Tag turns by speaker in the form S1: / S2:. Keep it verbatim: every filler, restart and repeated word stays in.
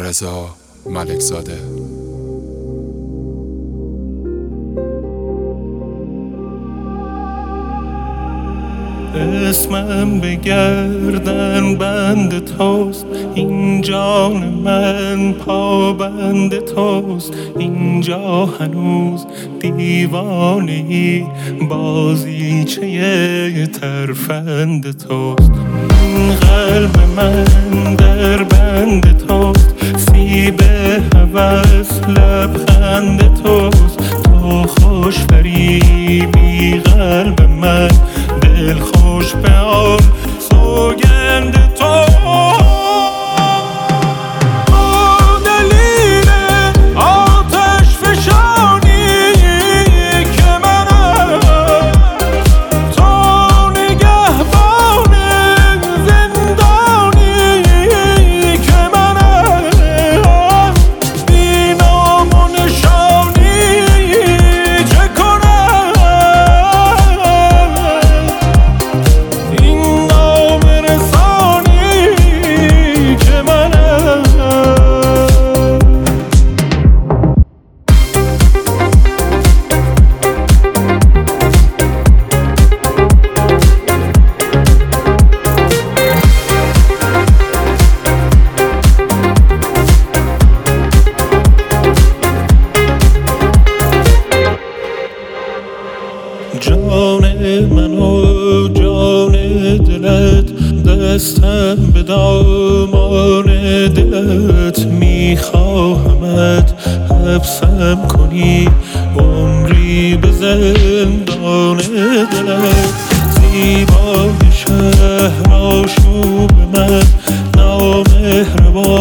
S1: رضا ملکزاده.
S2: اسمم به گردن بند توست، این جان من پابند توست. اینجا هنوز دیوانه‌ای، بازیچه ترفند توست. این قلب من در بند توست، سیب هوس لبخند توست. تو خوش فریبی قلب من، دل خوش به آن سوگند تو. جان من و جان دلت، دستم به دامان دلت. میخواهمت حبسم کنی عمری به زندان دلت. زیبای شهر آشوب من، نامهربان